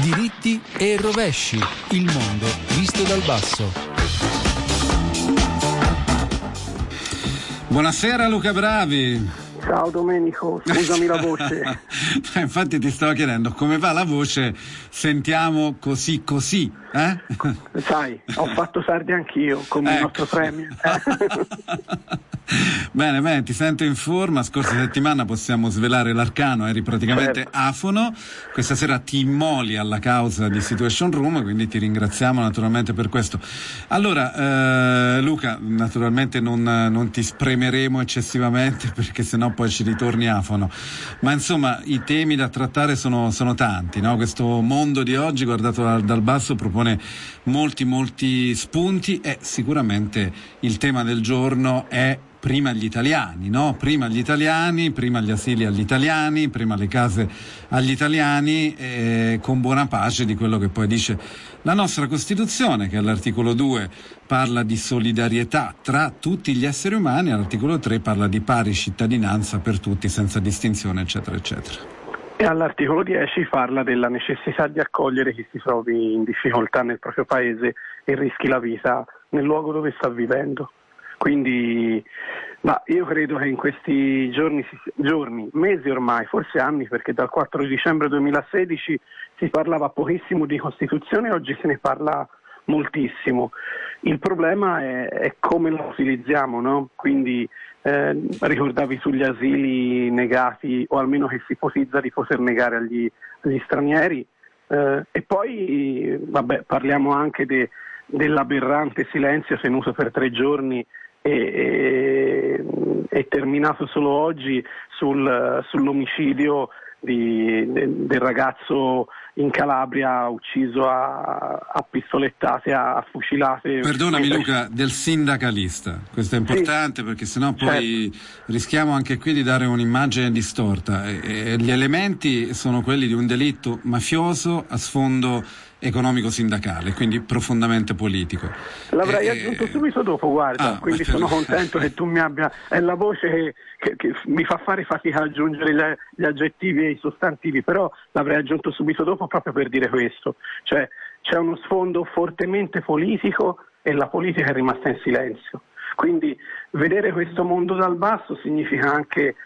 Diritti e rovesci, il mondo visto dal basso. Buonasera Luca Bravi. Ciao Domenico, scusami la voce. Infatti ti stavo chiedendo come va la voce, sentiamo così, eh? Sai, ho fatto tardi anch'io, come il nostro premio. Bene, ti sento in forma. Scorsa settimana possiamo svelare l'arcano, eri praticamente afono. Questa sera ti immoli alla causa di Situation Room, quindi ti ringraziamo naturalmente per questo. Allora, Luca, naturalmente non ti spremeremo eccessivamente perché sennò poi ci ritorni afono. Ma insomma, i temi da trattare sono tanti, no? Questo mondo di oggi, guardato dal basso, propone molti spunti e sicuramente il tema del giorno è prima gli italiani, no? Prima gli italiani, prima gli asili agli italiani, prima le case agli italiani, con buona pace di quello che poi dice la nostra Costituzione, che all'articolo 2 parla di solidarietà tra tutti gli esseri umani, all'articolo 3 parla di pari cittadinanza per tutti senza distinzione, eccetera, eccetera. E all'articolo 10 parla della necessità di accogliere chi si trovi in difficoltà nel proprio paese e rischi la vita nel luogo dove sta vivendo. Quindi, io credo che in questi giorni, mesi ormai, forse anni, perché dal 4 dicembre 2016 si parlava pochissimo di Costituzione, oggi se ne parla moltissimo. Il problema è come la utilizziamo, no? Quindi ricordavi sugli asili negati, o almeno che si ipotizza di poter negare agli stranieri, e poi parliamo anche dell'aberrante silenzio tenuto per 3 giorni e terminato solo oggi sull'omicidio del ragazzo in Calabria ucciso a pistolettate, a fucilate. Perdonami Luca, del sindacalista. Questo è importante, sì, perché sennò poi rischiamo anche qui di dare un'immagine distorta. Gli elementi sono quelli di un delitto mafioso a sfondo economico-sindacale, quindi profondamente politico. L'avrei aggiunto subito dopo, guarda, quindi sono contento che tu mi abbia... È la voce che mi fa fare fatica ad aggiungere gli aggettivi e i sostantivi, però l'avrei aggiunto subito dopo proprio per dire questo. Cioè, c'è uno sfondo fortemente politico e la politica è rimasta in silenzio. Quindi vedere questo mondo dal basso significa anche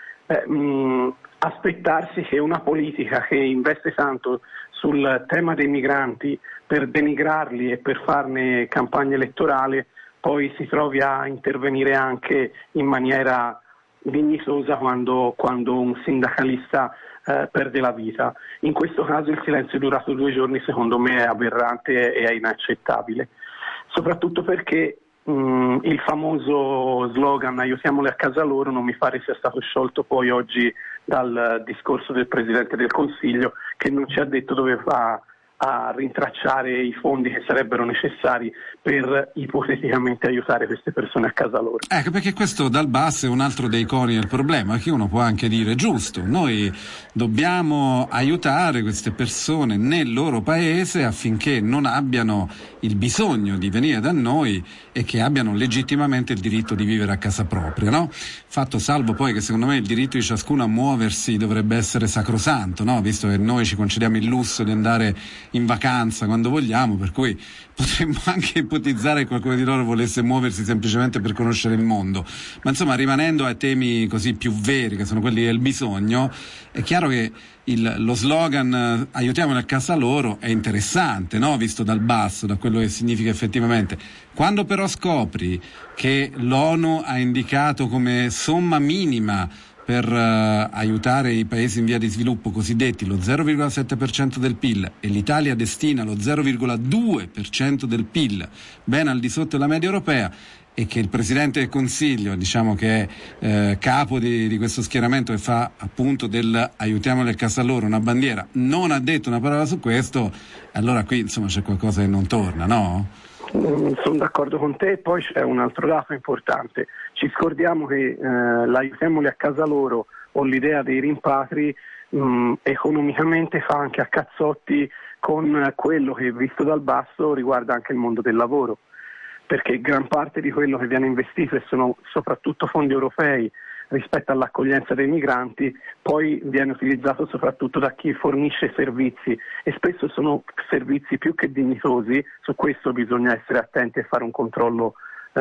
aspettarsi che una politica che investe tanto sul tema dei migranti per denigrarli e per farne campagna elettorale poi si trovi a intervenire anche in maniera dignitosa quando un sindacalista perde la vita. In questo caso il silenzio durato 2 giorni secondo me è aberrante e è inaccettabile, soprattutto perché il famoso slogan aiutiamoli a casa loro non mi pare sia stato sciolto poi oggi dal discorso del Presidente del Consiglio, che non ci ha detto dove va a rintracciare i fondi che sarebbero necessari per ipoteticamente aiutare queste persone a casa loro. Ecco, perché questo dal basso è un altro dei coni del problema, che uno può anche dire giusto, noi dobbiamo aiutare queste persone nel loro paese affinché non abbiano il bisogno di venire da noi e che abbiano legittimamente il diritto di vivere a casa propria, no? Fatto salvo poi che secondo me il diritto di ciascuno a muoversi dovrebbe essere sacrosanto, no? Visto che noi ci concediamo il lusso di andare in vacanza quando vogliamo, per cui potremmo anche ipotizzare che qualcuno di loro volesse muoversi semplicemente per conoscere il mondo. Ma insomma, rimanendo ai temi così più veri, che sono quelli del bisogno, è chiaro che lo slogan aiutiamoli a casa loro è interessante, no? Visto dal basso, da quello che significa effettivamente. Quando però scopri che l'ONU ha indicato come somma minima per aiutare i paesi in via di sviluppo cosiddetti lo 0,7% del PIL e l'Italia destina lo 0,2% del PIL, ben al di sotto della media europea, e che il Presidente del Consiglio, diciamo che è capo di questo schieramento che fa appunto del aiutiamoli a casa loro una bandiera, non ha detto una parola su questo, allora qui insomma c'è qualcosa che non torna, no? Sono d'accordo con te, e poi c'è un altro dato importante. Ci scordiamo che l'aiutiamoli a casa loro o l'idea dei rimpatri economicamente fa anche a cazzotti con quello che visto dal basso riguarda anche il mondo del lavoro, perché gran parte di quello che viene investito, e sono soprattutto fondi europei, rispetto all'accoglienza dei migranti, poi viene utilizzato soprattutto da chi fornisce servizi e spesso sono servizi più che dignitosi. Su questo bisogna essere attenti e fare un controllo,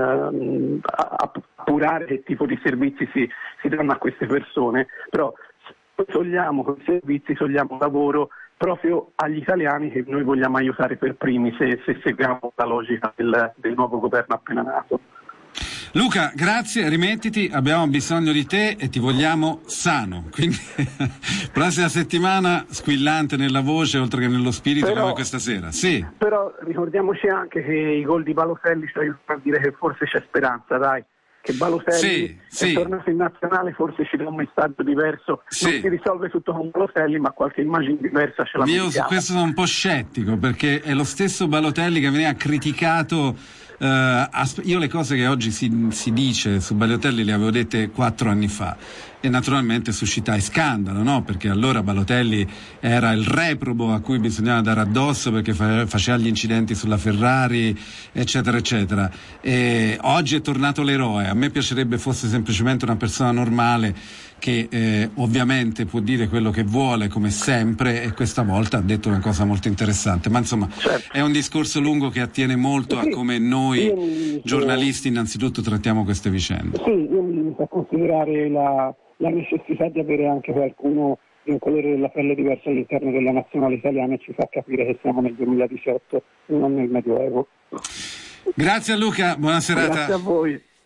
appurare che tipo di servizi si danno a queste persone, però togliamo quei servizi, togliamo lavoro proprio agli italiani che noi vogliamo aiutare per primi se seguiamo la logica del nuovo governo appena nato. Luca, grazie, rimettiti, abbiamo bisogno di te e ti vogliamo sano, quindi prossima settimana squillante nella voce oltre che nello spirito come questa sera. Sì. Però ricordiamoci anche che i gol di Balotelli ci aiutano a dire che forse c'è speranza, dai. Che Balotelli è tornato in nazionale, forse ci dà un messaggio diverso. Non si risolve tutto con Balotelli, ma qualche immagine diversa ce la mettiamo. Io su questo sono un po' scettico, perché è lo stesso Balotelli che veniva criticato. Io le cose che oggi si dice su Balotelli le avevo dette 4 anni fa e naturalmente suscitai scandalo, no? Perché allora Balotelli era il reprobo a cui bisognava dare addosso perché faceva gli incidenti sulla Ferrari, eccetera eccetera, e oggi è tornato l'eroe. A me piacerebbe fosse semplicemente una persona normale che ovviamente può dire quello che vuole come sempre, e questa volta ha detto una cosa molto interessante, ma insomma è un discorso lungo che attiene molto a come noi giornalisti innanzitutto trattiamo queste vicende. Sì, io mi limito a considerare la necessità di avere anche qualcuno di un colore della pelle diverso all'interno della nazionale italiana e ci fa capire che siamo nel 2018 e non nel Medioevo. Grazie a Luca, buona serata. Grazie a voi.